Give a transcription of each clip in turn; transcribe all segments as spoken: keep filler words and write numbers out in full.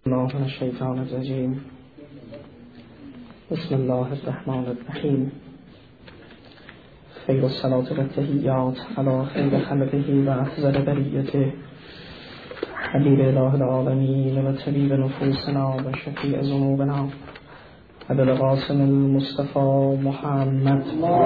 الله من الشیطان الرجیم. بسم الله الرحمن الرحیم. خیر الصلاة و التحیات علی خیر خلقه و افضل بریته حبیب اله العالمین و طبیب نفوسنا و شفیع ذنوبنا ابوالقاسم المصطفى محمد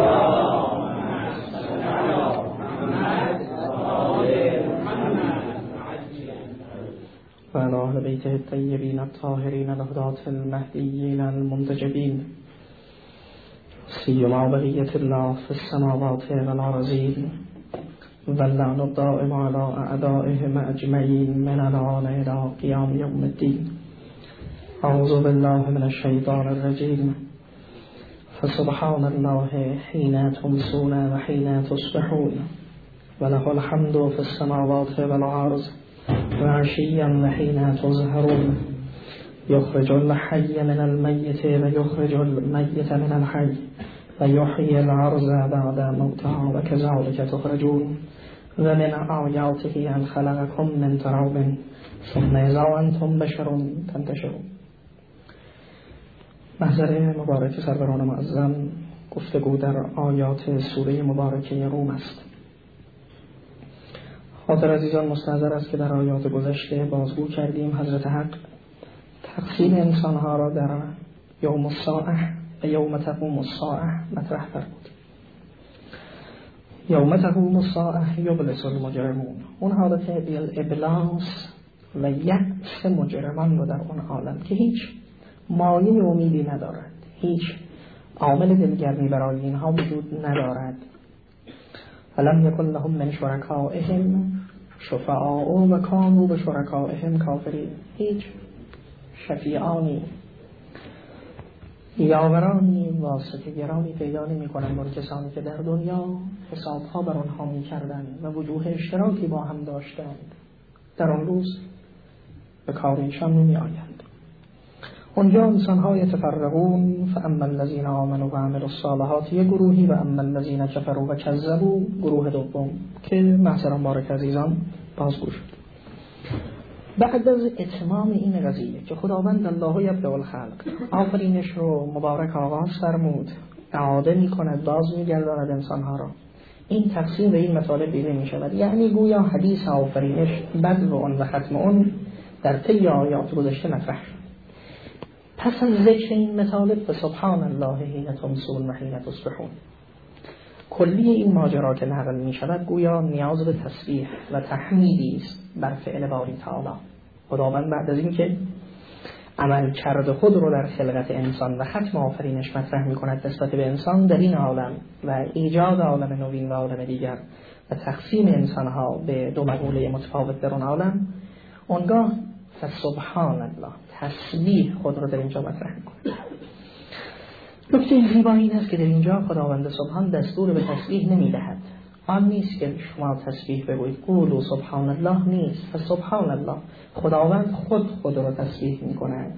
و علی اهل بیته الطیبین الطاهرین الهداة المهدیین المنتجبین سیما بقیة الله فی السماوات والارضین واللعن الدائم علی اعدائهم اجمعین من الآن الی قیام یوم الدین. اعوذ بالله من الشیطان الرجیم. فسبحان الله حین تمسون و حین تصبحون وله الحمد فی السماوات والارض و عشیا و حین تظهرون یخرج الحی من المیت و یخرج المیت من الحی و یحیی الارض بعد موتها و کذلک تخرجون و من آیاته ان خلقکم من تراب ثم اذا انتم بشر تنتشرون. محضر مبارک سروران معظم، گفتگو در آیات سوره مبارکه روم است. خاطر عزیزان مستحضر است که در آیات گذشته بازگو کردیم حضرت حق تقسیم انسانها را در یوم الساعه و یوم تقوم الساعه مطرح فرمود. یوم تقوم الساعه یبلس المجرمون، اون حالت ابلاس و یأس مجرمان رو در اون عالم که هیچ مایه امیدی ندارد، هیچ عامل دلگرمی برای اینها وجود ندارد. ولم یکن لهم من شرکائهم شفعاء و کانوا بشرکائهم کافرین، هیچ شفیعانی، یاورانی، واسطه‌گرانی پیدا نمی‌کنند اون کسانی که در دنیا حسابها بر آنها می‌کردند و وجوه اشتراکی با هم داشتند، در آن روز به کار ایشان نمی‌آیند. اونجا انسان‌ها یتفرقون، فاما الذین آمنوا و عملوا الصالحات یک گروهی و اما الذین کفروا و کذبوا گروه دوم که محضران بارک عزیزان بازگو شد. بعد از اتمام این قضیه که خداوند الله یبدأ الخلق آفرینش رو مبارک آغاز فرمود، اعاده می‌کند، باز می‌گرداند انسان‌ها را، این تقسیم به این مطالب دیده می‌شود. یعنی گویا حدیث آفرینش بدء اون و ختم اون در طی آیات گذشته مطرح شد. پس از ذکر این مطالب به سبحان الله حین تمسون و حین تصبحون، کلی این ماجرا که نقل می شود گویا نیاز به تسبیح و تحمیدی است بر فعل باری تعالی. خداوند بعد از این که عمل کرده خود رو در خلقت انسان و ختم آفرینش مطرح می کند نسبت به انسان در این عالم و ایجاد عالم نوین و عالم دیگر و تقسیم انسانها به دو مقوله متفاوت در اون عالم، اونگاه فسبحان الله تسبیح خود رو در اینجا مطرح می‌کنه. نکته زیبا این است که در اینجا خداوند سبحان دستور به تسبیح نمی‌دهد. آن نیست که شما تسبیح بگویید قولوا سبحان الله، نیست. فسبحان الله، خداوند خود خود را تسبیح می‌کند.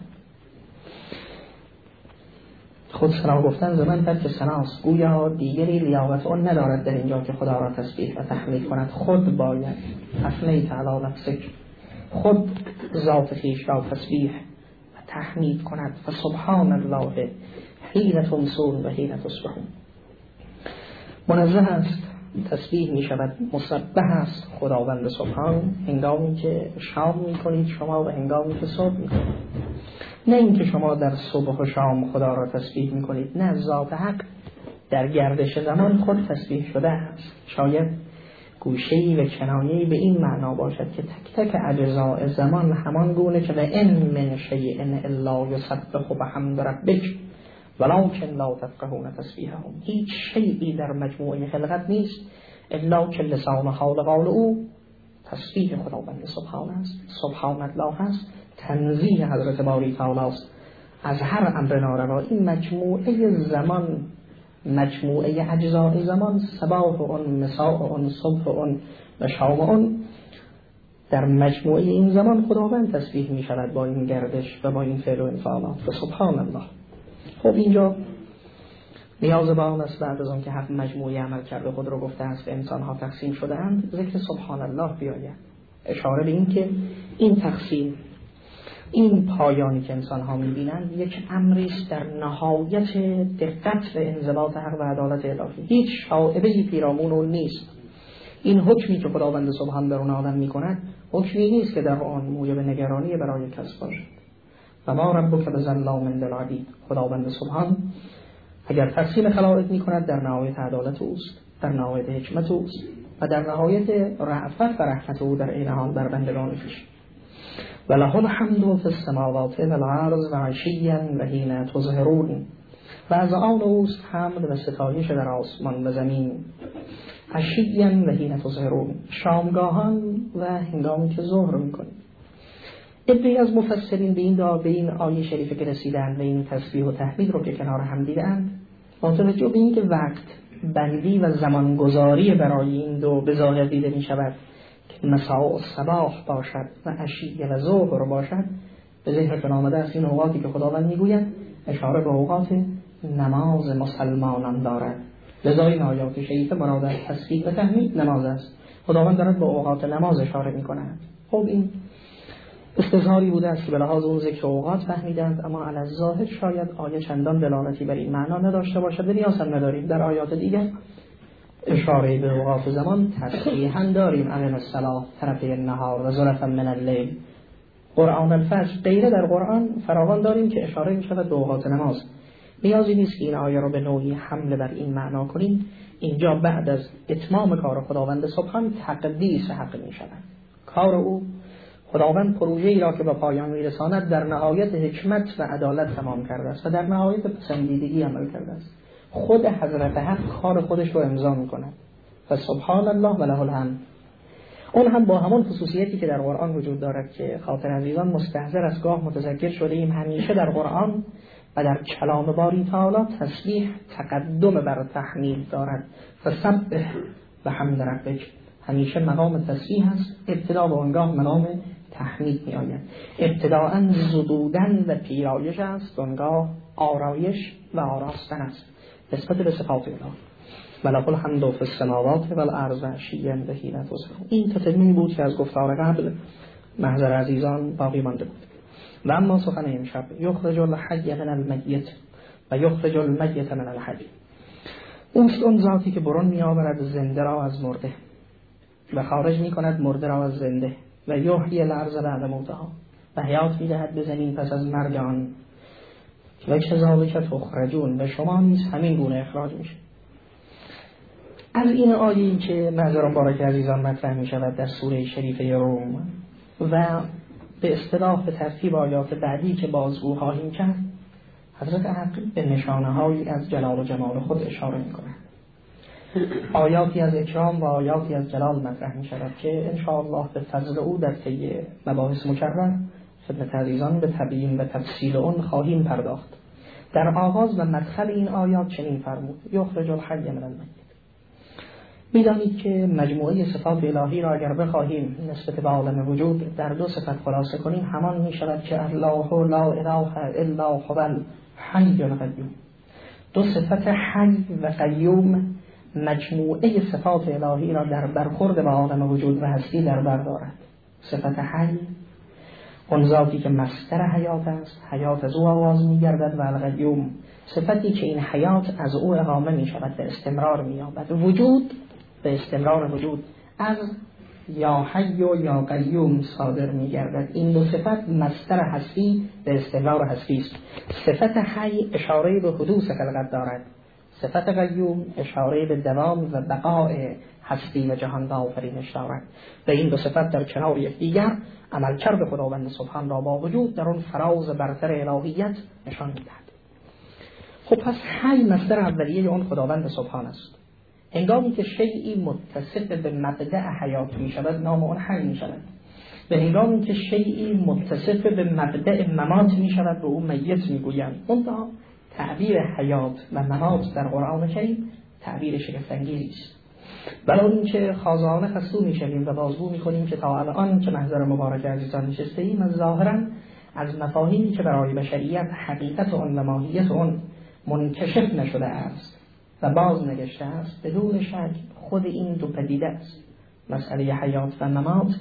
خود ثنا گفتن زمان ترک ثناست، گویا دیگری لیاقت آن ندارد در اینجا که خدا را تسبیح و تحمید کند. خود باید اثنیت علی نفسک، خود ذات خویش را تسبیح و تحمید کند. فسبحان الله حین تمسون و حین تصبحون. منزه است، تسبیح می شود، مسبح است خداوند سبحان هنگامی که شام می کنید شما و هنگامی که صبح می کنید. نه اینکه شما در صبح و شام خدا را تسبیح می کنید، نه، ذات حق در گردش زمان خود تسبیح شده است. شاید گوشه‌ای و کنایه‌ای به این معنا باشد که تک تک اجزاء زمان همان گونه که و ان من شیء الا یسبح بحمد ربک ولکن لا تفقهون تسبیحهم، هیچ شیئی در مجموعه خلقت نیست الا که لسان حال قول او تسبیح خداوند سبحان است، سبحان الله است، تنزیه حضرت باری تعالی است از هر امر ناروا. این مجموعه زمان، مجموعه اجزاء زمان، صباح اون، مساء اون، صبح اون و شام اون، در مجموعه این زمان خداوند تسبیح می شود با این گردش و با این فعل و انفعالات. و سبحان الله. خب اینجا نیاز به آن است بعد از آن که حق مجموعه عمل کرده خود رو گفته است به انسان ها تقسیم شده اند، ذکر سبحان الله بیاید، اشاره به این که این تقسیم این پایانی که انسان ها میبینند یک امری است در نهایت دقت و انضباط حق و عدالت الهی. هیچ شائبه‌ای پیرامون اون نیست. این حکمی که خداوند سبحان بر اون آدم میکند حکمی نیست که در آن موجب نگرانی برای کس باشد. و ما ربک بظلام للعبید، خداوند سبحان اگر تقسیم خلائق میکند در نهایت عدالت اوست، در نهایت حکمت اوست و در نهایت رأفت و رحمت او در این حال بر بندگان خویش. وله الحمد فی السماوات والارض و عشیا و حین تظهرون، و از آن اوست حمد و ستایش در آسمان و زمین، عشیا و حین تظهرون، شامگاهان و هنگامی که ظهر میکنید. عده‌ای از مفسرین به این دعا به این آیه شریفه که رسیدند و این تسبیح و تحمید رو که کنار هم دیدند، با توجه به اینکه وقت بندی و زمانگذاری برای این دو به ظاهر دیده می شود که مساء و صباح باشد و عشیه و ظهر باشد، به ذهنتون آمده است این اوقاتی که خداوند میگوید اشاره به اوقات نماز مسلمانان دارد. لذا این آیات شریفه مراد از تسبیح و تحمید نماز است. خداوند دارد به اوقات نماز اشاره می کند. خب این استظهاری بوده است که به لحاظ اون ذکر اوقات فهمیدند، اما علی الظاهر شاید آیه چندان دلالتی بر این معنا نداشته باشد و نیاز هم نداریم. در آیات دیگر اشاره به اوقات زمان تصریحاً داریم، علی الصلاة طرفی النهار و زلفا من اللیل، قرآن الفجر، غیره در قرآن فراوان داریم که اشاره می شود به اوقات نماز. نیازی نیست که این آیه رو به نوعی حمله بر این معنا کنیم. اینجا بعد از اتمام کار خداوند سبحان تقدیس حق می شود. کار او خداوند پروژه ای را که به پایان میرساند در نهایت حکمت و عدالت تمام کرده است و در نهایت پسندیدگی عمل کرده است. خود حضرت حق کار خودش رو امضا میکند و سبحان الله و له الحمد. اون هم با همون خصوصیتی که در قرآن وجود دارد که خاطر عزیزان مستحضر از گاه متذکر شده ایم، همیشه در قرآن و در کلام باری تعالی تسبیح تقدم بر تحمید دارد و سبح و حمد ربک، همیشه مقام تسبیح است، ابتدا به آنگاه مقام تحمید می آید. ابتداءً زدودن و پیرایش است، آنگاه آرایش و آراستن است نسبت به صفات الله. وله الحمد فی السماوات والارض عشیا و حین تظهرون. این تتمیم بود که از گفتار قبل محضر عزیزان باقی مانده بود. و اما سخن امشب، یخرج الحی من المیت و یخرج المیت من الحی، اوست اون ذاتی که برون می آورد زنده را از مرده و خارج می کند مرده را از زنده، و یحیی الارض بعد موتها، و حیات می دهد به زمین پس از مرگ آن، و کذالک تخرجون، و شما نیز همین گونه اخراج میشه. از این آیه‌ای که محضر مبارک عزیزان مطرح می شود در سوره شریفه روم و به اصطلاح به ترتیب آیات بعدی که بازگو خواهیم کرد، حضرت حق به نشانه‌هایی از جلال و جمال خود اشاره می کند. آیاتی از اکرام و آیاتی از جلال مطرح می شود که انشاءالله به فضل او در طی مباحث مکرر خدمت عزیزان به تبیین و تفصیل اون خواهیم پرداخت. در آغاز و مدخل این آیات چنین فرمود: یخرج الحی من المیت. می‌دانید که مجموعه صفات الهی را اگر بخواهیم نسبت به عالم وجود در دو صفت خلاصه کنیم، همان می شود که الله لا اله الا هو الحی القیوم. دو صفت حی و قیوم مجموعه صفات الهی را در برخورد به عالم وجود و هستی در بر دارد. صفت حی اون ذاتی که مصدر حیات است، حیات از او آغاز می گردد، و القیوم صفتی که این حیات از او اقامه می شود و استمرار می یابد. وجود به استمرار وجود از یا حی و یا قیوم صادر می گردد. این دو صفت مصدر هستی به استمرار هستی است. صفت حی اشاره به حدوث خلقت دارد، صفت قیوم اشاره به دوام و بقاء هستی و جهان و آفرینش دارد. و این دو صفت در کنار یکدیگر عملکرد خداوند سبحان را با وجود در اون فراز برتر الهیت نشان می‌دهد. خب پس حی مصدر اولیه اون خداوند سبحان است. هنگامی که شیئی متصف به مبدأ حیات می شود نام اون حی می شود، و هنگامی که شیئی متصف به مبدأ ممات می شود به اون میت می گویند. منتها تعبیر حیات و ممات در قرآن کریم تعبیر شگفت‌انگیزی است. بلا اینکه خازانه خستو می شویم و بازگو می کنیم که تا الان که محضر مبارک عزیزان نشسته ایم از ظاهرا از مفاهیمی که برای بشریت حقیقت اون و ماهیت اون منکشف نشده است و باز نگشته است، بدون شک خود این دو پدیده است، مسئله حیات و ممات،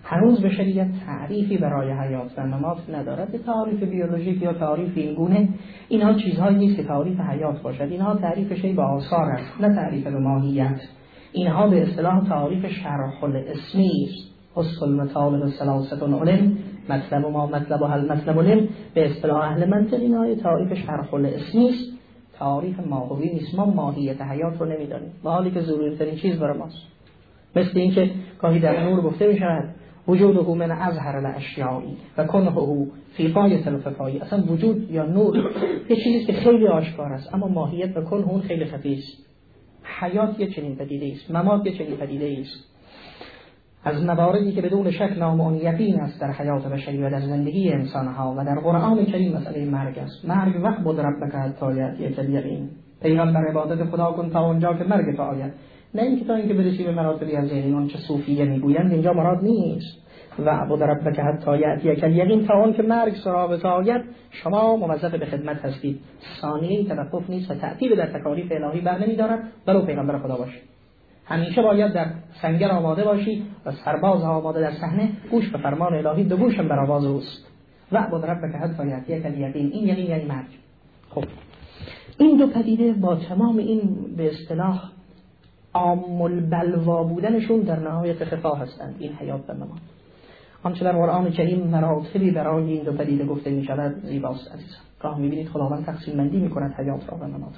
هنوز بشریت تعریفی برای حیات و ممات ندارد. تعریف بیولوژیک یا تعریف این گونه، اینها چیزهایی نیست که تعریف حیات باشد. اینها تعریف شی به آثار است، نه تعریف به ماهیت. اینها به اصطلاح تعریف شرح الاسمی است. اصل المطالب ثلاثه علم، مطلب ما مطلب و حل مطلب علم. به اصطلاح اهل منطق اینها تعریف شرح الاسمی است، تعریف ماهوی نیست. ما ماهیت حیات رو نمیدانیم، با حالی که ضروری ترین چیز برای ماست. مثل اینکه گاهی در نور گفته می شود وجوده من ازهر الاشیاء و کنه فی غایة الخفای. اصلا وجود یا نور یه چیزی که خیلی آشکار است، اما ماهیت و کنه اون خیلی خفی است. حیات یه چنین پدیده است، ممات یه چنین پدیده است. از مواردی که بدون شک نام آن یقین است در حیات بشری و در زندگی انسانها و در قرآن کریم مسئله مرگ است. مرگ وقت بود ربک حتی یأتیک الیقین. پیغمبر عبادت خدا کن تا اونجا که مرگ تو آید، نه اینکه تا اینکه برسی به مراتبی از یقین. اون چه صوفیه میگویند اینجا مراد نیست. و عبد ربک حتی یأتیک الیقین، تا اون که مرگ سراغ تو آید شما موظف به خدمت هستید. ثانیه توقف نیست و تعطیل در تکالیف الهی بر نمی‌دارد ولو پیغمبر خدا باشی. همیشه باید در سنگر آماده باشی و سرباز آماده در صحنه، گوش به فرمان الهی، دو گوشم بر آواز اوست. و عبد ربک حتی یأتیک الیقین، این یقین یعنی مرگ. خب این دو پدیده با تمام این به اصطلاح عام البلوا بودنشون در نهایت خفا هستند. این حیات و ممات، آنچه در قرآن کریم مراتبی برای این دو پدیده گفته می شود زیباست عزیزان. گاه می بینید خداوند تقسیم بندی می کند حیات را و ممات.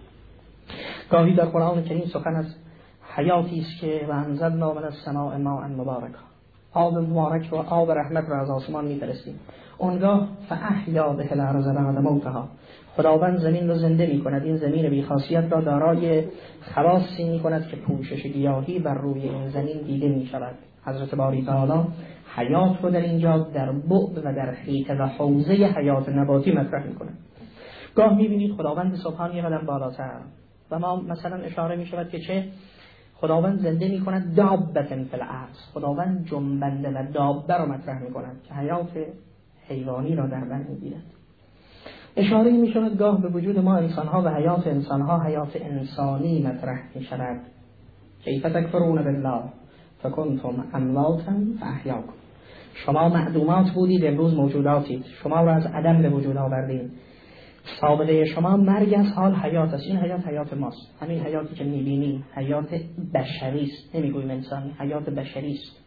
گاهی در قرآن کریم سخن از حیاتی است که و انزلنا من السماء ماء مبارکا، آب مبارک و آب رحمت را از آسمان می فرستیم. اونگاه فاحیا به الارض بعد موتها، خداوند زمین را زنده می کند. این زمین بی خاصیت را دارای خواصی می کند که پوشش گیاهی بر روی این زمین دیده می شود. حضرت باری تعالی حیات رو در اینجا در بعد و در حیطه و حوزه حیات نباتی مطرح می کند. گاه می بینید خداوند سبحان یه قدم بالاتر و ما مثلا اشاره می شود که چه خداوند زنده می کند دابتن فی الارض، خداوند جنبنده و دابه را مطرح می کند که حیات حیوانی را در بر می گیرد. اشاره می شود گاه به وجود ما انسانها و حیات انسانها حیات انسانی مطرح می شود. کیف تکفرون بالله فکنتم امواتا فاحیاکم. شما معدومات بودید، امروز موجوداتید. شما را از عدم به وجود آوردیم. سابقه شما مرگ از حال حیات است. این حیات حیات ماست. همین حیاتی که می‌بینیم حیات بشری است، نمیگوییم انسانی، حیات بشری است.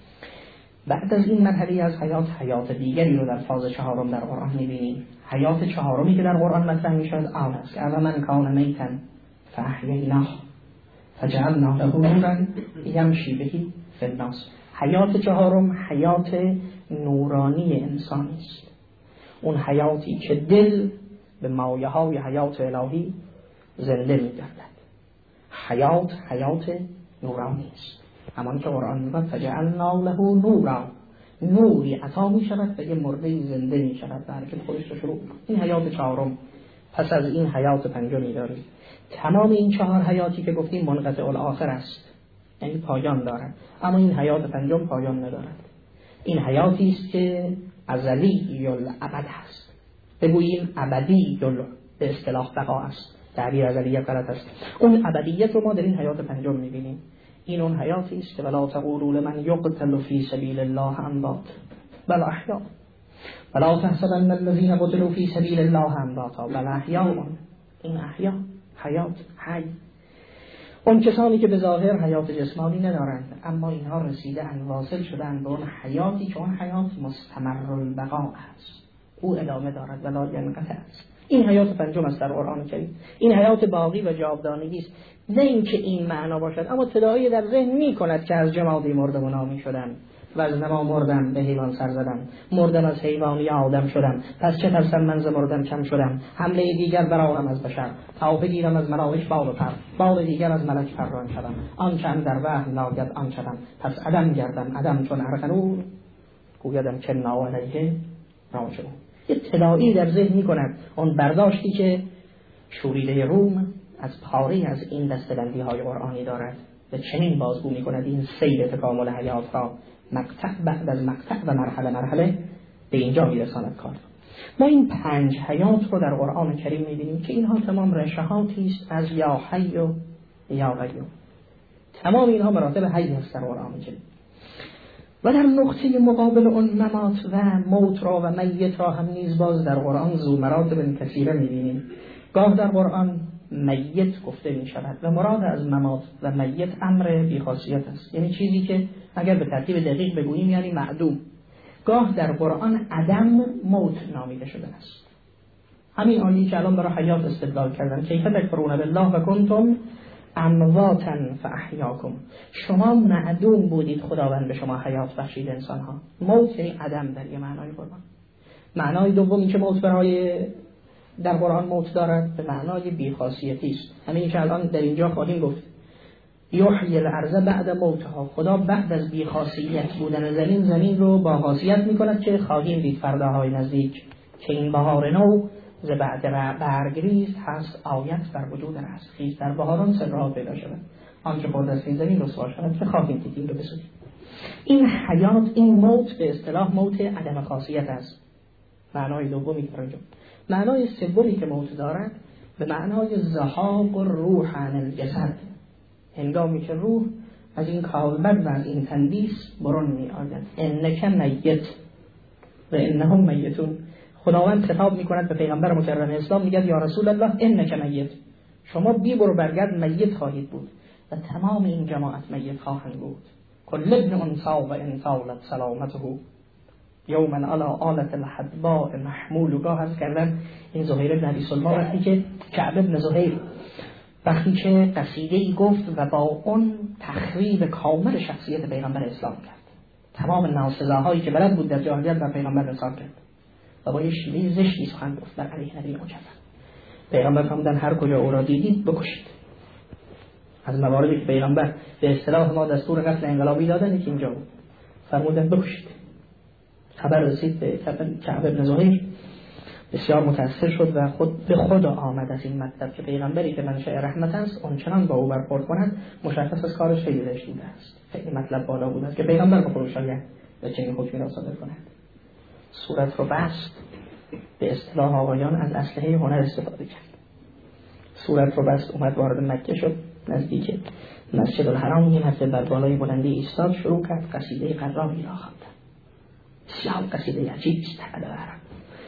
بعد از این مرحله از حیات، حیات دیگری رو در فاز چهارم در قرآن می‌بینیم. حیات چهارمی که در قرآن مطرح می‌شود آن است که من کان میتا فاحییناه فجعلنا له نورا یمشی به فی الناس. حیات چهارم حیات نورانی انسانی است. اون حیاتی که دل به مایه های حیات الهی زنده می گردد. حیات حیات نورانی است. همان که قرآن میگه فجعلنا له نورا، نوری عطا می شود و یه مرده زنده می شود و حرکت خودش رو شروع. این حیات چهارم. پس از این حیات پنجمی داریم. تمام این چهار حیاتی که گفتیم منقطع الاخر است، یعنی پایان دارد، اما این حیات پنجم پایان ندارد. این حیاتی است که ازلی الابد است. بگوییم ابدی به اصطلاح بقا است. تعبیر ازلیت غلط است. اون ابدیت رو ما در این حیات پنجم می‌بینیم. این اون حیاتی است که ولا تقولوا لمن یقتل فی سبیل الله اموات بل احیاء ولا تحسبن الذين قتلوا فی سبیل الله امواتا بل احیاء. این احیا، حیات، حی. اون کسانی که به ظاهر حیات جسمانی ندارند اما اینها رسیدن، واصل شدن به اون حیاتی که اون حیات مستمر البقاء است، او ادامه دارد ولا ینقطع است. این حیات پنجم است در قرآن کریم. این حیات باقی و جاودانگی است. نه اینکه این معنا باشد، اما تداعی در ذهن می کند که از جمادی مردم و نامی شدم و از نما مردم به حیوان سر زدم، مردم از حیوانی آدم شدم، پس چه ترسم من ز مردم کم شدم، حمله دیگر برآورم از بشر، تا بگیرم از ملائک بال و پر، بال دیگر از ملک پران شدم، آن چند در وهم ناید آن شدم، پس عدم گردم عدم چون ارغنون گویدم که ناعلیه راجعون. یه تداعی در ذهن می کند اون برداشتی که شوریده روم از پاره از این دستبندی های قرآنی دارد و چنین بازگو می کند این سیر تکامل حیات را مقطع بعد از مقطع و مرحله مرحله به اینجا می رساند کار. ما این پنج حیات رو در قرآن کریم می بینیم که اینها تمام رشحاتی است از یا حی و یا قیوم. تمام اینها مراتب حی هست در قرآن کریم. و در نقطه مقابل اون ممات و موت را و میت را هم نیز باز در قرآن ذو مراتب کثیره می‌بینیم. گاه در قرآن میت گفته می شود و مراد از ممات و میت امر بی‌خاصیت است، یعنی چیزی که اگر به ترتیب دقیق بگوییم یعنی معدوم. گاه در قرآن عدم موت نامیده شده است. همین آیه‌ای که الان برای حیات استدلال کردن، کیف تکفرون بالله و کنتم امواتا فاحیاکم، شما معدوم بودید خداوند به شما حیات بخشید انسان ها. موت یعنی عدم در یه معنای قرآن. معنای دومی که موت برای در قرآن موت دارد به معنای بی‌خاصیتی است. همین که الان در اینجا خواهیم گفت یحیی الارض بعد موتها، خدا بعد از بی‌خاصیت بودن زمین زمین رو با خاصیت می‌کند که خواهیم دید فرداهای نزدیک که این بهار نو ز بعد برگریز هست آیت بر وجود رستخیز، در بهاران سرها پیدا شود آنچه خورد از این زمین رسوا شود که خواهیم دید این رو بسازیم. این حیات، این موت به اصطلاح موت عدم خاصیت است، معنای دومی که اینجا. معنای سومی که موت دارد به معنای ذهاب روح عن الجسد، هنگامی که روح از این کالبد و از این تندیس برون می آید. انک میت و انهم میتون. خداوند خطاب می کند به پیغمبر مکرم اسلام، میگه یا رسول الله انک میت، شما بی برو برگرد میت خواهید بود و تمام این جماعت میت خواهند بود. کل ابن انثی و ان طالت سلامته یوما علی آلة الحدباء محمول. و گاه از کردن این زهیر بن ابی سلمى وقتی که کعب بن زهیر وقتی که قصیده‌ای گفت و با اون تخریب کامل شخصیت پیغمبر اسلام کرد، تمام ناسزاهایی که بلد بود در جاهلیت بر پیغمبر اسلام کرد و با یه شیوه زشتی سخن گفت بر علیه نبی مکرم. پیغمبر فرمودن هر کجا او را دیدید بکشید. از مواردی که پیغمبر به اصطلاح ما دستور قتل انقلابی دادن که اینجا بود، فرمودن بکشید. خبر رسید به کعب بن زهیر، بسیار متأثر شد و خود به خود آمد از این مطلب که پیغمبری که منشأ رحمت است اونچنان با او برخورد کند مشخص از کارش خیلی زشت است. خیلی مطلب بالا بود است که پیغمبر به خودش آید و چنین حکمی را صادر کند. صورت رو بست، به اصطلاح آقایان از اسلحه هنر استفاده کرد. صورت رو بست، اومد وارد مکه شد، نزدیک مسجد الحرام یه مرتبه بر بالای بلندی ایستاد، شروع کرد قصیده قرامی را خواندن. بسیار قصیده عجیبی است عرب.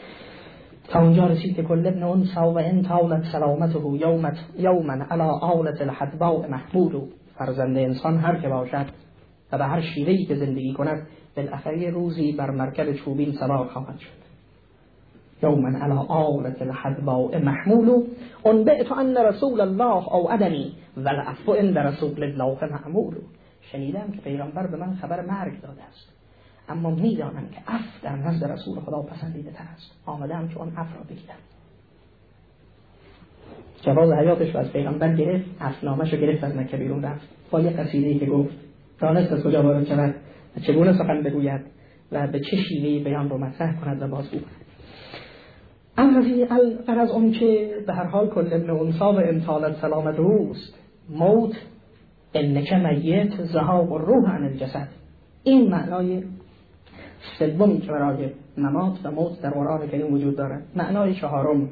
تا اونجا رسید که کل ابن انثی و ان طالت سلامته یوما یوما علی آلة الحدباء محمول. فرزند انسان هر که باشد و به هر شیوهی که زندگی کند بالاخره روزی بر مرکب چوبین سوار خواهد شد. یوما علی آلة الحدباء محمول انبئت ان رسول الله او ادنی والعفو عند رسول الله معمول. شنیدم که پیغمبر به من خبر مرگ داده است، اما میدانم که عفو در نزد رسول خدا پسندیده تر است. آمدم که اون عفو را بگیرم. جواز حیاتش رو از پیغمبر گرفت، عفونامش رو گرفت، از مکه بیرون رفت با یه قصیده‌ای که گفت دانست از کجا وارد شود و چگونه سخن بگوید و به چه شیوهی بیان رو مطرح کند و بازگو کند. اما از اون که به هر حال کل ابن انثی و ان طالت سلامته است، موت انک میت ذهاب الروح عن الجسد. این معنای سومی که برای ممات و موت در قرآن کریم وجود دارد. معنای چهارم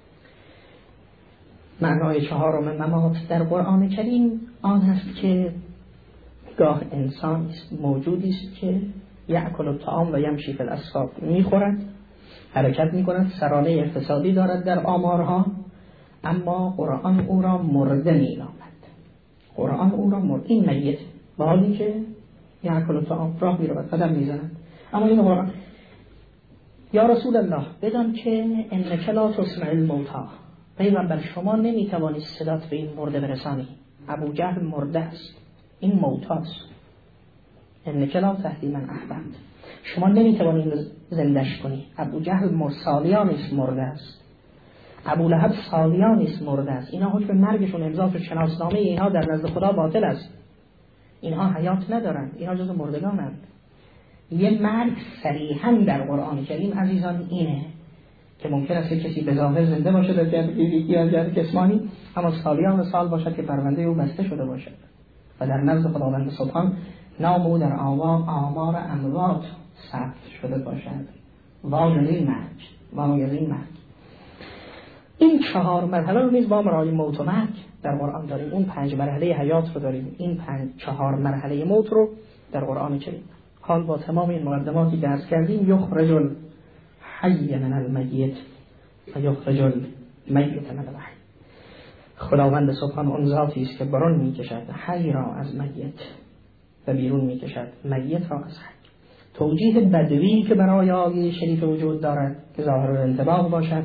معنای چهارم ممات در قرآن کریم آن هست که گاه انسان موجودی است که یأکل الطعام و یمشی فی الاسواق، میخورد، حرکت میکند، سرانه اقتصادی دارد در آمارها، اما قرآن او را مرده مینامد. قرآن او را مرده، این میت، با حالی که یأکل الطعام راه میرود، قدم میزند، اما این قرآن یا رسول الله بدان که انک لا تسمع الموتی، پیغمبر شما نمیتوانی صدات به این مرده برسانی. ابو جهل مرده است، این موتاست. انک لا تهدی من احببت، شما نمیتوانی این زندش کنی. ابو جهل مرسالیان است، مرده است. ابو لهب سالیان است، مرده است. اینا حکم مرگشون امضا شد، شناسنامه اینها در نزد خدا باطل است. اینها حیات ندارند، اینها جز مردگانند. یه مرگ صریحاً در قرآن کریم عزیزان اینه که ممکن است کسی به ظاهر زنده باشد در جهت فیزیکی یا جهت جسمانی، اما سالیان سال باشد که پرونده او بسته شده باشد و در نزد خداوند سبحان نام او در آوام آمار اموات ثبت شده باشد. واقعی مرگ، واقعی مرگ. این چهار مرحله رو نیز با مرحله موت و مرگ در قرآن داریم. اون پنج مرحله حیات رو داریم، این پنج چهار مرحله موت رو در قرآن کریم. حال با تمام این مقدماتی که عرض کردیم، یخرج الحی من المیت و یخرج المیت من الحی. خداوند سبحان اون ذاتی است که برون میکشد حی را از میت و بیرون میکشد میت را از حی. توجیه بدوی که برای آیه شریف وجود دارد که ظاهر الانطباق باشد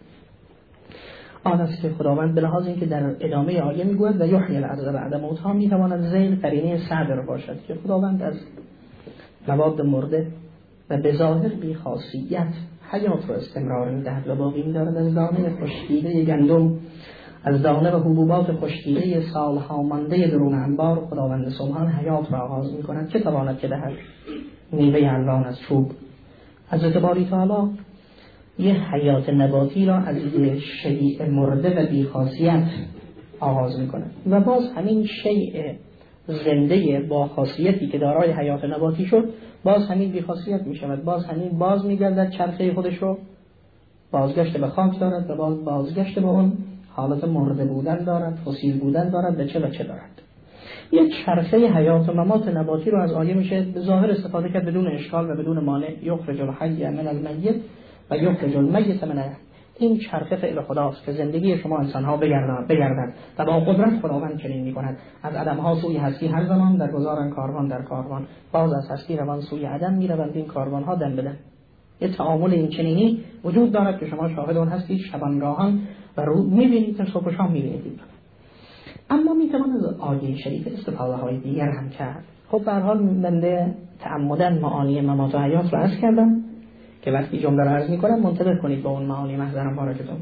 آن است که خداوند به لحاظ اینکه در ادامه آیه میگوید و یحیی الارض بعد موتها، میتواند ذیل قرینه صدر باشد که خداوند از مواد مرده و به ظاهر بی خاصیت حیات را استمرار میدهد و باقی می‌دارد. از دانه خشکیده گندم، از دانه و حبوبات خشکیده سالها مانده درون انبار خداوند سبحان حیات را آغاز می‌کند. چه تواند که دهد؟ میوه الوان از چوب. از اعتباری تعالی یه حیات نباتی را از یه شیء مرده و بیخاصیت آغاز می‌کند و باز همین شیء زنده با خاصیتی که دارای حیات نباتی شد باز همین بیخاصیت می‌شود، باز همین باز می‌گردد چرخه خودش رو، بازگشت به خاک دارد و باز بازگشت به اون حالت مرده بودن دارد، فسیل بودن دارد و چه و چه دارد. یک چرخه حیات و ممات نباتی رو از آیه میشه به ظاهر استفاده کرد بدون اشکال و بدون مانع. یخرج الحی من المیت و یخرج المیت من الحی. این چرخه فعل خداست که زندگی شما انسان‌ها بگردد بگردد و با قدرت خداوند چنین می‌کند. از عدم‌ها سوی هستی هر زمان در گذارن کاروان در کاروان، باز از هستی روان سوی عدم می‌روند این کاروان‌ها دم بدم. یه تعامل این چنینی وجود دارد که شما شاهد اون هستید شبانگاهان و رو می‌بینید تا صبح و شام می‌بینید. اما می‌توان از آیه شریف استفاده‌های دیگر هم کرد. خب به هر حال بنده تعمدن معانی ممات و حیات رو عرض کردم که وقتی جمله رو عرض می‌کنم منتبه کنید با اون معانی محضرم بارکتون.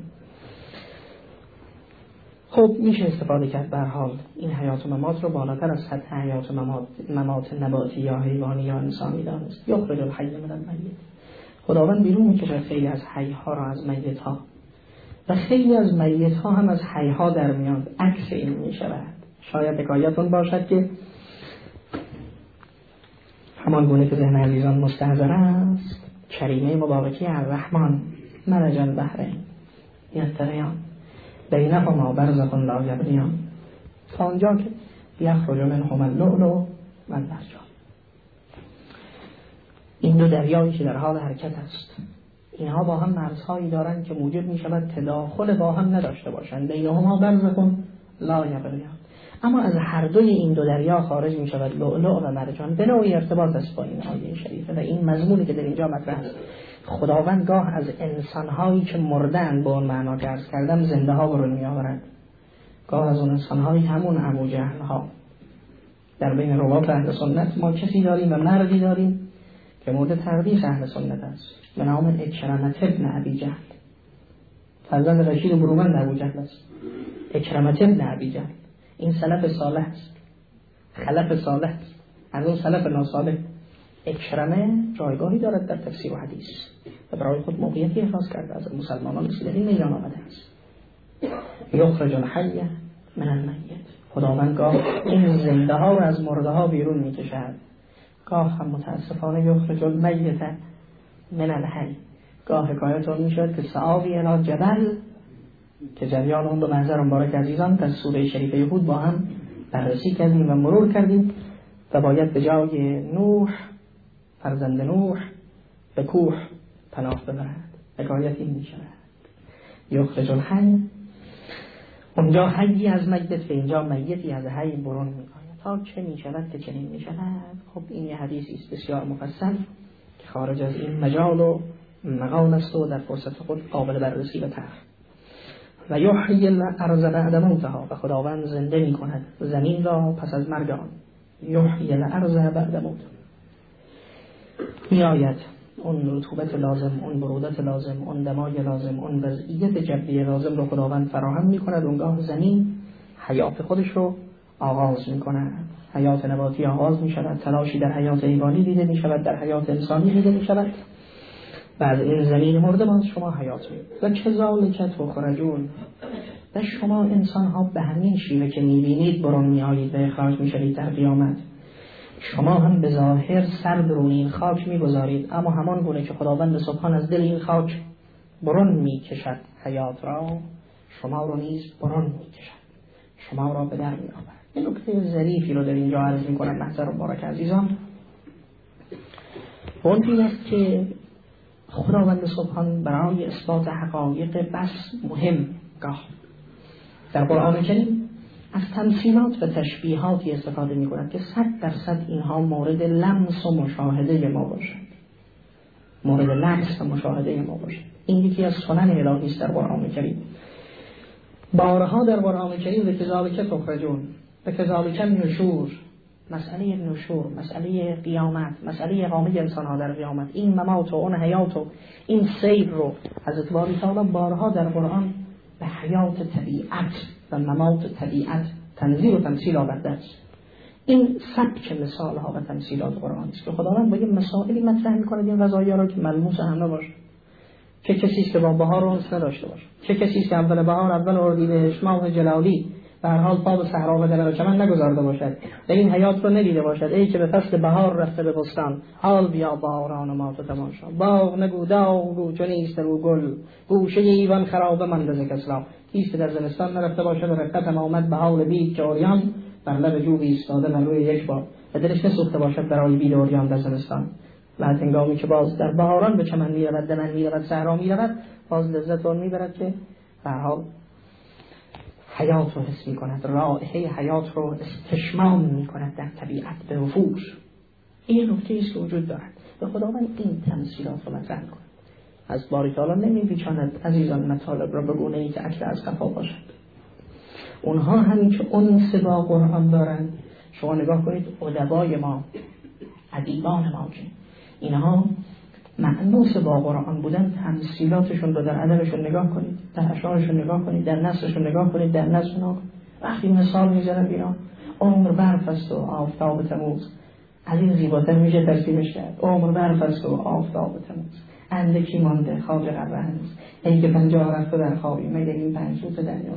خب میشه استفاده کرد به هر حال این حیات و ممات رو بالاتر از سطح حیات و ممات, ممات نباتی یا حیوانی یا انسانی دانست. یخرج الحی من المیت. خداوند بیرون می‌کشد خیلی از حی‌ها را از میت‌ها و خیلی از میت‌ها هم از حی‌ها در میاد. عکس این می‌شود. شاید حکایتون باشد که همان گونه که ذهن عزیزان مستحضر است، کریمه مبارکی الرحمن مرج البحرین یلتقیان بینهما برزخ لا یبغیان، تا آنجا که یخرج منهما اللؤلؤ و المرجان. این دو دریایی که در حال حرکت است، اینها با هم مرزهایی دارند که موجب می شود تداخل با هم نداشته باشند. بینهما برزخ لا یبغیان. اما از هر دوی این دو دریا خارج می شود لؤلؤ و مرجان. به نوعی ارتباط است با این آیه شریفه و این مضمونی که در اینجا مطرح است. خداوند گاه از انسانهایی که مردن با اون معنا که عرض کردم زنده ها برون می آورد، گاه از اون انسانهایی همون ابوجهل ها. در بین روات اهل سنت ما کسی داریم و مردی داریم که مورد تقدیس اهل سنت است به نام اکرمه ابن ابی جهل، فرزند رشید برومند ابوجهل است. اکرمه ابن ابی جهل این سلف صالح است، خلف صالح است از اون سلف ناصالح. اکرمه جایگاهی دارد در تفسیر و حدیث و برای خود موقعیتی احراز کرده از مسلمانان مثل در این میدان آمده است. یخرج الحی من المیت. خداوند گاه این زنده ها رو از مرده ها بیرون میکشد، گاه هم متاسفانه یخرج المیت من الحی. گاه حکایتون میشد که سعاوی الی جبل که جریان اون به منظر مبارک عزیزان در سوره شریف یهود با هم بررسی کردیم و مرور کردیم و باید به جای نوح فرزند نوح به کوه پناه ببرد. حکایت این می شود یخرج الحی، اونجا حیی از میت و اینجا میتی از حی برون می آید. تا چه می شود که چنین می شود؟ خب این یه حدیثی است بسیار مفصل که خارج از این مجال و مقام است و در فرصت خود قابل بررسی و طرح. و یحیی الارض بعد موتها. و خداوند زنده می کند زمین را پس از مرگ آن. یحیی الارض بعد موتها. می آید اون رطوبت لازم، اون برودت لازم، اون دمای لازم، اون وضعیت جوی لازم رو خداوند فراهم می کند. اونگاه زمین حیات خودش رو آغاز می کند. حیات نباتی آغاز می شود، تلاشی در حیات حیوانی دیده می شود، در حیات انسانی دیده می شود و از این زمین مرده باز شما حیات می و چه ذالک تخرجون. و شما انسان ها به همین شیوه که می بینید برون می آیید و اخراج می شوید در قیامت. شما هم به ظاهر سر درون این خاک می گذارید، اما همان گونه که خداوند سبحان از دل این خاک برون می کشد حیات را، شما رو نیز برون می کشد، شما را به در می آورد. این نکته ظریفی رو در اینجا عرض می کنم محضر مبارک عزیزان اون این است که خداوند سبحان برای اثبات حقایق بس مهم گاه در قرآن کریم از تمثیلات و تشبیهاتی استفاده می کند که صد درصد اینها مورد لمس و مشاهده ما باشد، مورد لمس و مشاهده ما باشد. این یکی از سنن الهی است در قرآن کریم. بارها در قرآن کریم و کذالک تخرجون و کذالک النشور، مسئله نشور، مسئله قیامت، مسئله اقامه انسان ها در قیامت، این ممات و اون حیات و این سیر رو حضرت باری تعالی بارها در قرآن به حیات طبیعت و ممات طبیعت تنظیر و تمثیل آورده است. این سبک مثال ها و تمثیلات قرآن است که خداوند با یه مسائلی مطرح می‌کند این قضایا را که ملموس همه باشه. چه کسی است که با بهار انس نداشته باشه؟ چه کسی است که اول بهار، اول اردیبهشت ماه جلالی به هر حال پا به صحرا و دلر و چمن نگذارده باشد، در این حیات رو ندیده باشد؟ ای که به فصل بهار رفته به بستان، حال بیا باران و ما تو تماشا، باغ نگو داغ گو چو نیست رو گل، گوشه ایوان خرابه مانده ز کسلا. کیست در زمستان نرفته باشد و رقتم آمد به حال بید که عریان بر لب جوی ایستاده بر روی یک بار و دلش نسوخته باشد برای بید عریان در زمستان. بعد هنگامی که باز در بهاران به چمن میرود، دمن میرود، صحرا میرود، باز لذت اون میبرد که به هر حال حیات رو حس می کند، رائحه حیات رو استشمام می کند در طبیعت به وفور. این نکته است که وجود دارد و خداوند این تمثیلات رو مطرح کند. از باری تعالی نمی پیچاند عزیزان مطالب را به گونه‌ای که اکل از قفا باشد. اونها هم که انس با قرآن دارند، شما نگاه کنید ادبای ما، ادیبان ما که اینها مأنوس با قرآن بودن، تمثیلاتشون رو در ادبشون نگاه کنید، در اشعارشون نگاه کنید، در نثرشون نگاه کنید، در نثر نگاه کنید. وقتی مثال میزنن اینا عمر برف است و آفتاب تموز، از این زیباتر میشه ترسیمش کرد. عمر برف است و آفتاب تموز، اندکی مانده خواجه قره هنوز، ای که پنجاه رفته در خوابی مگر این پنج سوت دنیا.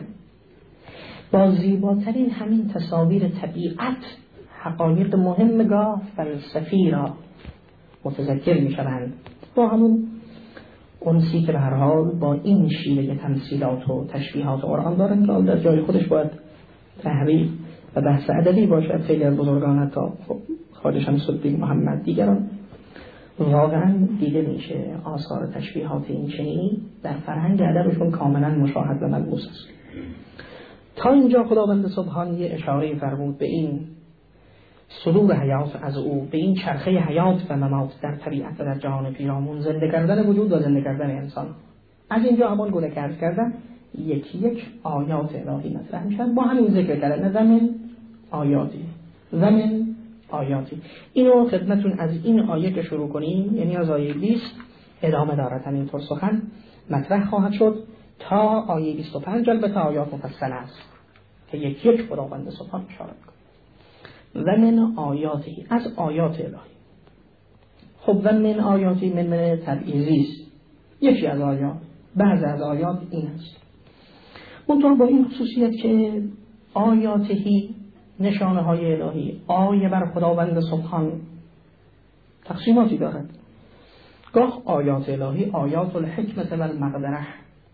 با زیباترین همین تصاویر طبیعت حقایق مهم گاه فلسفی را متذکر می شوند، با همون انسی که به هر حال با این شیوه تمثیلات و تشبیهات قرآن دارن که در جای خودش باید تحریف و بحث ادبی باشد. خیلی از بزرگان حتی خواجه شمس الدین محمد دیگران واقعا دیده میشه آثار تشبیهات این چنینی در فرهنگ ادبشون کاملا مشاهد و ملموس است. تا اینجا خداوند سبحان یه اشاره فرمود به این صدور حیات از او، به این چرخه حیات و ممات در طبیعت و در جهان پیرامون، زنده کردن وجود و زنده کردن انسان. از اینجا همان گونه که عرض کردم یک یک آیات الهی مطرح میشن با همین ذکر کردن زمین آیاتی، زمین آیاتی. اینو خدمتون از این آیه که شروع کنیم، یعنی از آیه بیست ادامه دارد، همینطور سخن مطرح خواهد شد تا آیه بیست و پنج. البته آیات مفصل است که یک یک خداوند سبحان اشاره می‌کنه. و من آیاتی، از آیات الهی. خب و من آیاتی من من تبعیضی است، یکی از آیات، بعض از آیات این است، منطور با این خصوصیت که آیاتی نشانه های الهی، آیه بر خداوند سبحان تقسیماتی دارد. گاه آیات الهی آیات الحکمت و المقدره،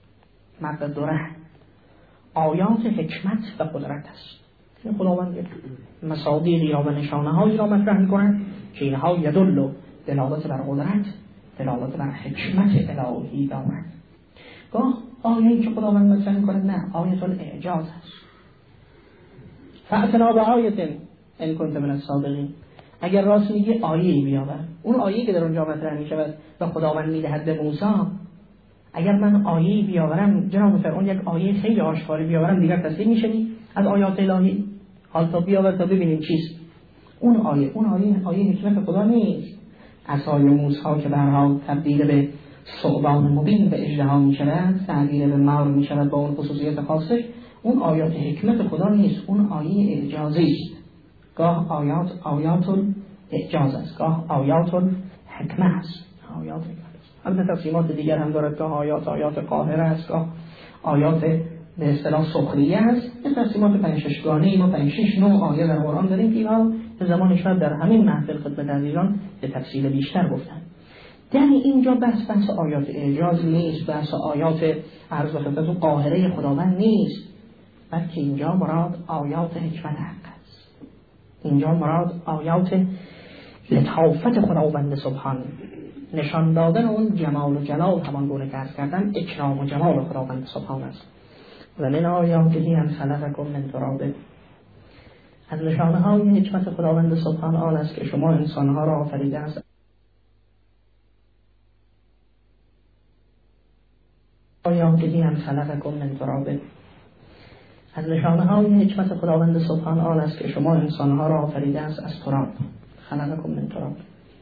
مقدره آیات حکمت و قدرت است. خداوند مصادیقی را و نشانه هایی را مطرح می‌کند که اینها یدل و دلالت بر قدرت، دلالت بر حکمت الهی دارد. گاه آیه‌ای که خداوند مطرح می‌کند نه، آیه الاعجاز است. فأتنا بآیة ان کنت من الصادقین، اگر راست میگی آیه‌ای بیاور. اون آیه‌ای که در اونجا مطرح می‌شود و خداوند می‌دهد به موسی، اگر من آیه‌ای بیاورم جناب فرعون یک آیه خیلی آشکاری بیاورم دیگر تسلیم می‌شوی از آیات الهی؟ حال تا بیاور تا ببینیم چیست اون آیه. اون آیه آیه حکمت خدا نیست. عصای موسی که به هر حال تبدیل به ثعبان مبین به اژدها می‌شود، تبدیل به مار می‌شود با اون خصوصیت خاصش، اون آیات حکمت خدا نیست، اون آیه اعجازی است. گاه آیات آیات اعجاز است، گاه آیات حکمت است، آیات حکمت. البته تقسیمات دیگر هم دارد، گاه آیات آیات قاهره است، گاه آیات به اصطلاح سخریه است. این تقسیمات پنج شش گانه‌ای ما پنج شش نوع آیه در قرآن داریم که اینها به زمان شاید در همین محفل خدمت عزیزان به تفصیل بیشتر گفتن. در اینجا بحث بحث آیات اعجاز نیست، بحث آیات عرض و خدمت و قاهره خداوند نیست، بلکه اینجا مراد آیات حکمت حق است. اینجا مراد آیات لطافت خداوند سبحان، نشان دادن اون جمال و جلال همان گونه که عرض کردم اکرام و جمال خداوند سبحان است. و من آیاته ان خلقکم من تراب، از نشانه های حکمت خداوند سبحان آن است که شما انسانها را آفریده است. آیاته ان خلقکم من تراب، از نشانه های حکمت خداوند سبحان آن است که شما انسانها را آفریده است از تراب. خلقکم من تراب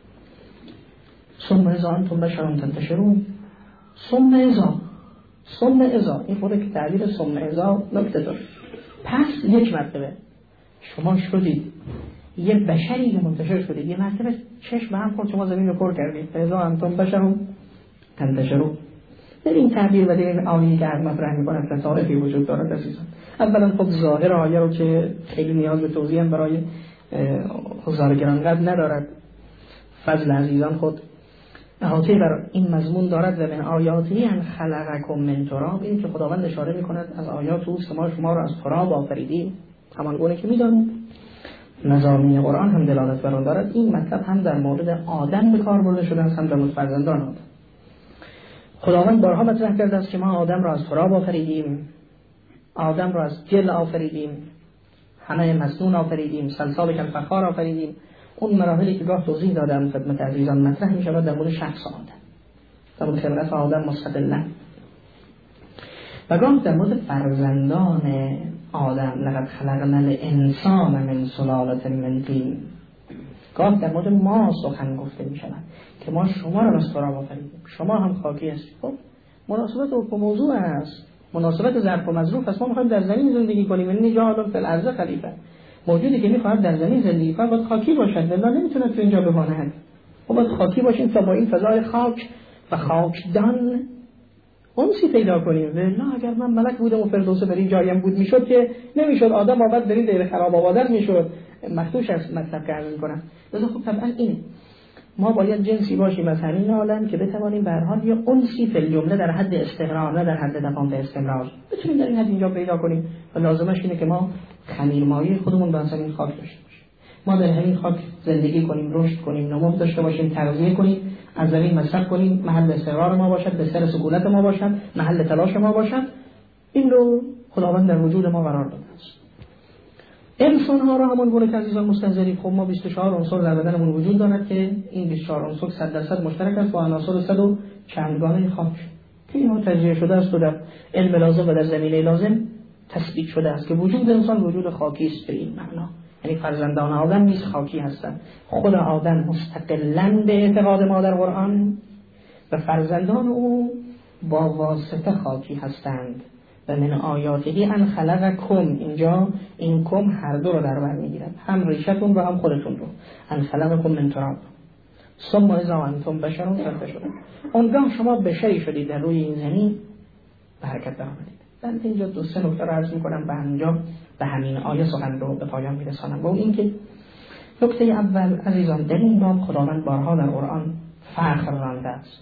ثم اذا انتم بشر تنتشرون. ثم اذا ثم اذا این خود که تعبیر ثم اذا نکته داره. پس یک مرتبه شما شدید یه بشری که منتشر شدید، یه مرتبه چشم به هم خورد شما زمین رو پر کردید. اذا انتم بشر تنتشرون. در این تعبیر و در این آیه که از مطرح می‌کند لطائفی وجود دارد عزیزان. اولا خب ظاهر آیه رو که خیلی نیاز به توضیح هم برای حضار گرانقدر ندارد، فضل عزیزان خود احاطه بر این مضمون دارد. و من آیاتی ان خلقکم من تراب، این که خداوند اشاره می‌کند از آیات اوست که ما شما را از تراب آفریدیم، همان گونه که می‌دانید نظامی قرآن هم دلالت بر آن دارد. این مطلب هم در مورد آدم به کار برده شده است، هم در مورد فرزندان آدم. خداوند بارها مطرح کرده است که ما آدم را از تراب آفریدیم، آدم را از جل آفریدیم، همه مسنون آفریدیم، سلسال کالفخار آفریدیم. اون مراحلی که گاه توضیح دادم خدمت عزیزان مطرح می شود در مورد شخص آدم، در مورد خلقت آدم مستقلا، و گاه در مورد فرزندان آدم لقد خلقنا الانسان من سلالة من طین، گاه در مورد ما سخن گفته می شود که ما شما را از تراب آفریدیم، شما هم خاکی هستید. خب مناسبت حکم موضوع است، مناسبت ظرف و مظروف است. ما میخوایم در زمین زندگی کنیم، یعنی جعل فی الارض خلیفه، موجودی که میخواد در زمین زندگی کنه باید خاکی باشد، ولی نمیتونه تو اینجا بماند. خب باید خاکی باشیم تا با این فضای خاک و خاکدان انسی پیدا کنیم. والله اگر من ملک بودم و فردوس بر این جایم بود میشد که نمیشد، آدم آباد در این دیر خراب آبادان میشد. مخدوش از مطلب که عرض میکنم. لذا خب طبعا اینه، ما باید جنسی باشیم از همین عالم که بتوانیم به هر حال یه انسی فی الجمله در حد استقرار، نه در حد دوام به استمرار، بتونیم در این حد اینجا پیدا کنیم. و لازمش اینه که ما خمیرمایه خودمون به همین خاک داشته باشیم، ما در همین خاک زندگی کنیم، رشد کنیم، نمو داشته باشیم، تغذیه کنیم، از زمین مصرف کنیم، محل استقرار ما باشد، بستر سکونت ما باشد، محل تلاش ما باشد. این رو خداوند در وجود ما قرار داده است. انسان ها را همون گونه که عزیزان مستحضرید، خب ما بیست و چهار عنصر در بدنمون وجود دارد که این بیست و چهار عنصر صد درصد مشترک است با عناصر صد و چندگانه خاک که اینها تجزیه شده است و در علم لازم و در زمینه لازم تثبیت شده است که وجود انسان وجود خاکی است. به این معنا یعنی فرزندان آدم نیز خاکی هستند. خود آدم مستقلاً به اعتقاد ما در قرآن و فرزندان او با واسطه خاکی هستند. و من آیاته ان خلقکم، اینجا این کم هر دو رو در بر میگیرد، هم ریشتون رو هم خودتون رو. ان خلقکم من تراب ثم اذا انتم بشر تنتشرون. اونگاه شما بشری شدید در روی این زمین به حرکت درآمدید. من اینجا دو سه نکته رو عرض میکنم و همینجا به همین آیه سخن رو به پایان میرسانم. و اون این که نکته اول عزیزان، در این باب خداوند بارها در قرآن فخر رانده است.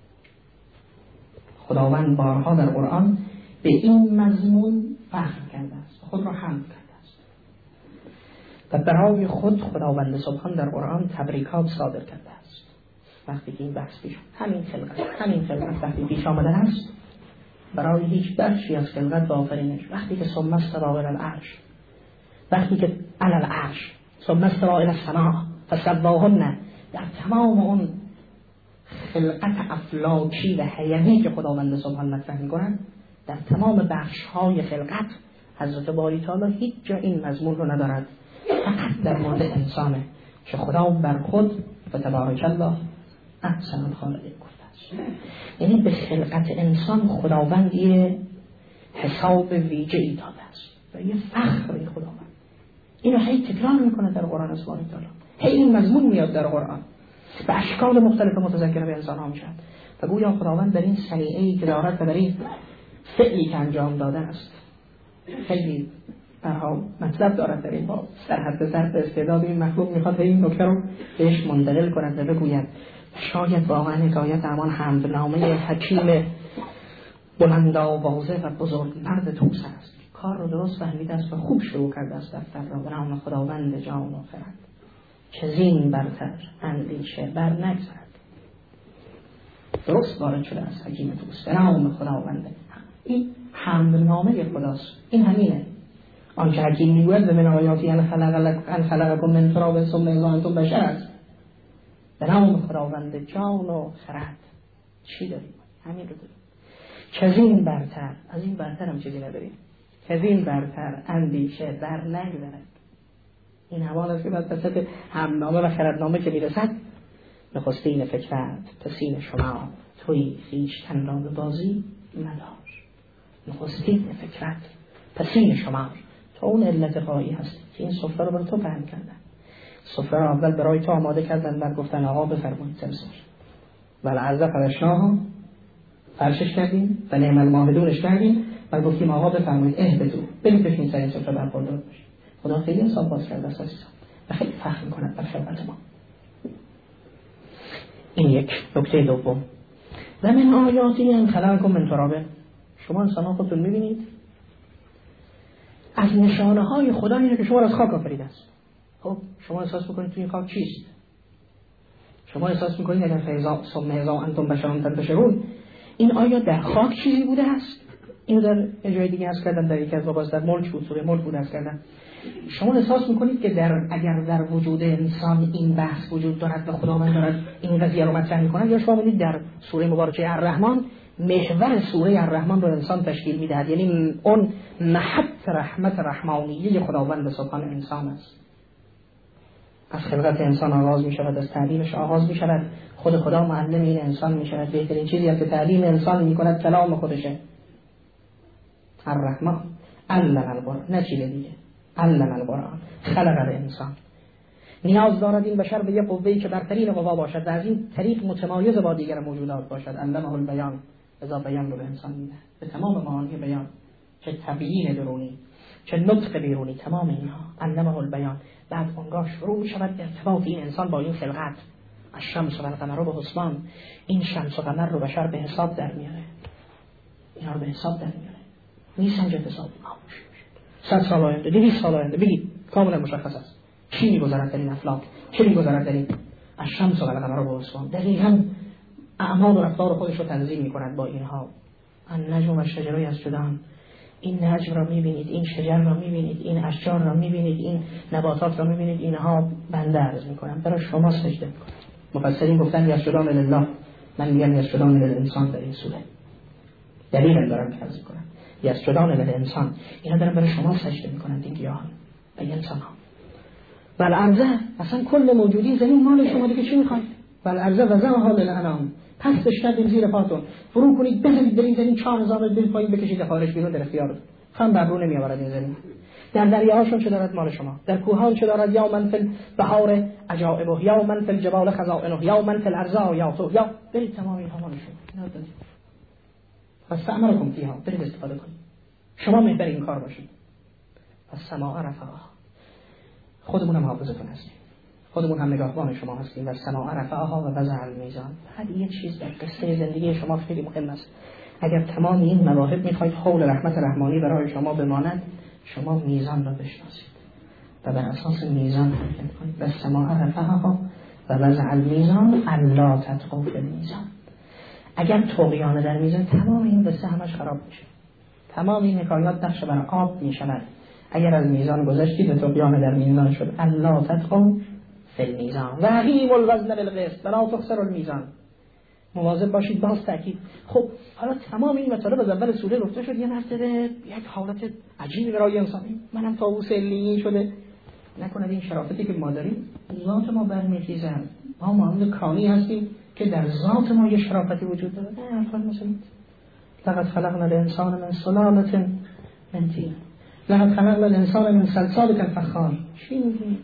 خداوند بارها در قرآن به این مضمون فخر کرده است، خود را حمد کرده است و برای خود خداوند سبحان در قرآن تبریکات صادر کرده است. وقتی که این بحث پیش همین خلقت همین خلقت وقتی پیش آمده است، برای هیچ بخشی از خلقت و آفرینش، وقتی که ثم استوى الی العرش، وقتی که علی العرش ثم استوى الی السماء فسواهن، در تمام اون خلقت افلاکی و حیوی که خداوند سبحان مطرح می‌کند، در تمام بخش‌های خلقت حضرت باری تعالی هیچ جا این مضمون رو ندارد، فقط در مورد انسانه که خدا بر خود و تبارک الله احسن الخالقین گفته است. یعنی به خلقت انسان خداوند یه حساب ویژه‌ای داده است و یه فخر خداوند اینو هی تکرار میکنه در قرآن سبحانه تعالی. هی این مضمون میاد در قرآن به اشکال مختلف متذکر به انسان ها میشن و گویا خداوند در این صنیعه‌ای که دارد و در این فعلی که انجام داده است خیلی برها مطلب دارد در این باب. در حد سر به استعداد این مخلوق میخواد این نکته رو بهش منتقل کند و بگوید شاید واقعا حکایت همان حمدنامه حکیم بلند آوازه و بزرگ مرد توس است. کار رو درست فهمیده است و خوب شروع کرده است در را به نام خداوند جان و خرد. که زین برتر اندیشه بر نگذرد. درست وارد شده از حکیم توست به نام خداونده. این حمدنامه خداست. این همینه آنچه حکیم میگوید و من آیاتی ان خلقکم من تراب ثم اذا انتم بشر. به نام خداونده جان و خرد. چی داریم؟ همین رو داریم. که زین برتر، از این برتر هم چیزی نداریم. که زین برتر اندیشه بر نگذرد. این همان است که بعد وسط همنامه و خردنامه که میرسد نخستین فکرت پسین شما توی خویشتن را به بازی مدار. نخستین فکرت پسین شما تو اون علت قایی هست که این سفره رو برای تو پهن کردن. سفره رو اول برای تو آماده کردن، بعد گفتن آقا بفرمایید تمساش ول عرضه فرشناها، فرشش کردیم و نعم الماهدونش کردیم و گفتیم آقا بفرمایید اهبطوا برید بشین سر این سفره برخوردار باشید. خدا خیلی انسان باز کرده است و خیلی فخر می‌کند بر خدمت ما. این یک. نکته دوم و من آیاتی ان خلقکم من تراب. شما انسان‌ها خودتون می‌بینید از نشانه‌های خدا اینه که شما از خاک آفریده است. خب شما احساس می‌کنید توی این خاک چیست؟ شما احساس می‌کنید اگر فیضا ثم اذا انتم بشر تنتشرون این آیا در خاک چیزی بوده است؟ اینو در جای دیگه از کردن، در یک از باباست در ملک بود، سوره ملک بود از کردن. شما احساس میکنید که در اگر در وجود انسان این بحث وجود دارد و خداوند دارد این قضیه رو مطرح میکنه، یا شما می‌بینید در سوره مبارکه الرحمن محور سوره الرحمن رو انسان تشکیل میدهد، یعنی اون محط رحمت رحمانیه خداوند سبحان انسان است. از خلقت انسان آغاز می شود، از تعلیمش آغاز می شود، خود خدا معلم این انسان می شود. بهترین چیزی که تعلیم انسان می کند کلام خودشه. الرحمن علم القرآن، نه چیز دیگه، علم القرآن خلق الانسان. نیاز دارد این بشر به یک قوه‌ای که برترین قوا باشد و از این طریق متمایز با دیگر موجودات باشد. علمه البیان، ازا بیان رو به انسان میده به تمام معانی بیان، چه تبیین درونی چه نطق بیرونی، تمام اینها علمه البیان. بعد اونگاه شروع می شود ارتباط این انسان با این خلقت. الشمس و القمر به حسبان، این شمس و قمر رو بشر به حساب در میاره، اینا رو به حساب در میاره، میسنجه حساب. صد سال آینده، دویست سال آینده بگید کاملا مشخص است چی میگذرد در این افلاک، چی میگذرد در این الشمس و القمر به حسبان. دقیقاً اعمال و رفتار خودش رو تنظیم میکند با اینها. النجم و الشجر یسجدان، این نجم را میبینید، این شجر را میبینید، این اشجار را میبینید، این نباتات را میبینید، اینها بنده عرض میکنم برای شما سجده میکنم. مفسرین گفتن یسجدان لله، من میگم یسجدان للانسان در این سوره، دلیل دارم که عرض میکنم یسجدان للانسان، اینا دارن برای شما سجده میکنند این گیاهان و این انسان ها. والارض، اصلا کل موجودی زمین مال شما دیگه چی میخواید؟ والارض وضعها للانام، پستش کردیم زیر پاتون، فرو کنید بزنید در این زمین چهار هزار متر پایین بکشید خارج بیرون در اختیار خم بر رو نمیآورد این زمین. در دریاهاشون چه دارد مال شما، در کوهان چه دارد، یا من فی البحار عجائب، یا من فی الجبال خزائن، یا من فی الارض یا تو، یا برید تمام اینها مال شما، اینا دادید فاستعمرکم فیها، برید استفاده کنید، شما محور این کار باشید. السماء رفعها، خودمون هم حافظتون هستیم، خودمون هم نگاهبان شما هستیم. و السماء رفعها و وضع الميزان. بعد یه چیز در قصه زندگی شما خیلی مهم است. اگر تمام این مواهب میخواید حول رحمت رحمانی برای شما بماند، شما میزان را بشناسید و بر اساس میزان حرکت کنید. و السماء رفعها و وضع الميزان الا تطغوا فی الميزان. اگر طغیان در میزان، تمام این قصه همش خراب میشه، تمام این حکایات نقش بر آب میشود. اگر از میزان گذشتید و طغیان در میزان شد، الا تطغوا فی المیزان و اقیموا الوزن بالقسط ولا تخسروا المیزان. مواظب باشید. باز تاکید. خب حالا تمام این مطالب از اول سوره گفته شد، یه مرتبه یک حالت عجیبی برای انسانی، منم طاووس علیین شده. نکند این شرافتی که ما داریم ذات ما برمیخیزد، ما مانند کانی هستیم که در ذات ما یه شرافتی وجود داره. نه حرفا مثلا لقد خلقنا الانسان من سلالة من طین، لقد خلقنا الانسان من صلصال کالفخار. چی میگی؟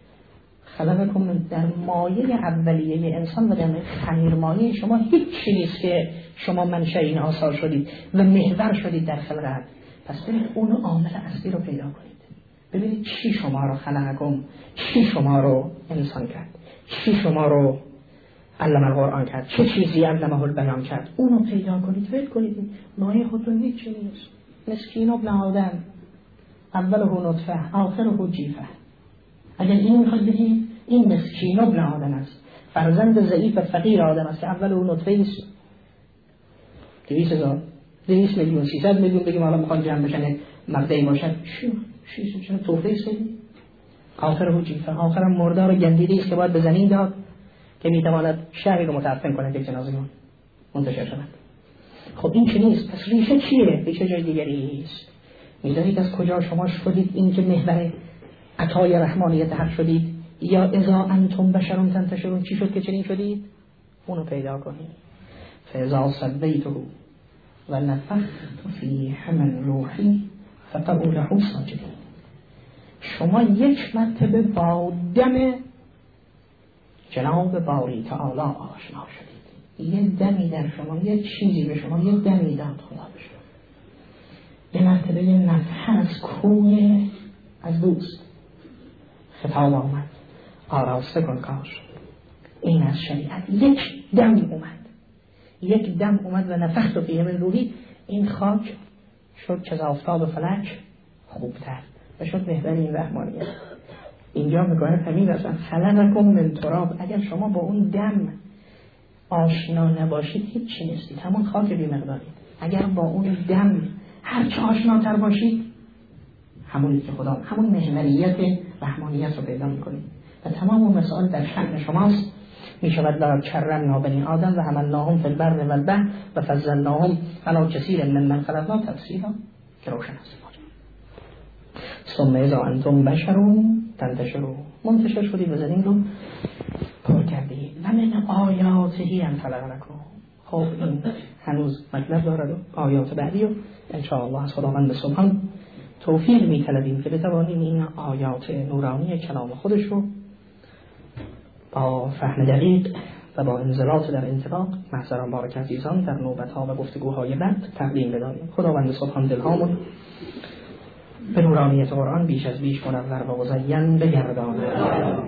خلقکم در مایه اولیه انسان و در خمیر مایه شما هیچ چیزی نیست که شما منشأ این آثار شدید و محور شدید در خلقت. پس برید اون عامل اصلی رو پیدا کنید، ببینید چی شما رو خلقکم، چی شما رو انسان کرد، چی شما رو علم القرآن کرد، چه چیزی علمه البیان کرد. اونو پیدا کنید، ول کنید. مایه خودتون هیچ چیزی نیست. مسکین ابن آدم، اوله نطفه آخره جیفه. اگر این میخواید بگید این مسکین ابن آدم است، فرزند ضعیف فقیر آدم است که اول اون نطفه است. دویست هزار دویست میلیون سیصد میلیون بگیم حالا میخوان جمع بشن مبدعی باشن، شو شو شو توفه است. آخر او جیفه، آخرم مردار گندیده است که باید به زمین داد که میتواند شهری رو متعفن کنه که جنازگان منتشر شدند. خب این چه نیست، پس ریشه چیه؟ ریشه جای دیگری است. میدانید از کجا شما شدید این که محور عطای رحمانیت حق شدید؟ یا اذا انتم بشرون تنتشرون، چی شد که چنین شدید؟ اونو پیدا کنید. فاذا صلیته و نفخت فیه من روحی فقعوا له ساجدین. شما یک مرتبه با دم جناب باری تعالی آشنا شدید. یه دمی در شما، یه چیزی به شما، یه دمی داد خدا به شما. یه مرتبه یه نفحه از کوه از دوست خطاب آمد، آراسته کن کاش. این از شریعت یک دم اومد، یک دم اومد و نفخت فیه من روحی. این خاک شد که از آفتاب فلک خوبتر و شد بهترین رحمانیت. اینجا میگه همین اصلا خلقکم من تراب. اگر شما با اون دم آشنا نباشید هیچ چی نیستید، همون خاک بی مقدارید. اگر با اون دم هر چه آشناتر باشید، همونی که خدا، همون محوریت رحمانیت رو پیدا میکنید. و تمام اون مسائل در شأن شماست. میشود لا کرمنا بنی آدم و حملناهم فی البر و البحر و فضلناهم علی کثیر ممن خلقنا تفصیلا که روشن است. ثم اذا انتم بشرون تنتشرون، منتشر شدید و زمین رو پر کردید. و من آیاته ان خلق لکم. خب این هنوز مطلب دارد و آیات بعدی و انشاءالله از خداوند سبحان توفیق می‌طلبیم که بتوانیم این آیات نورانی کلام خودش رو با فهم دقیق و با انضباط در انطباق محضران بارک عزیزان در نوبت‌ها و گفتگوهای بعد تقدیم بداریم. خداوند سبحان دلهامون به نورانیت قرآن بیش از بیش منور و مزین بگرداند.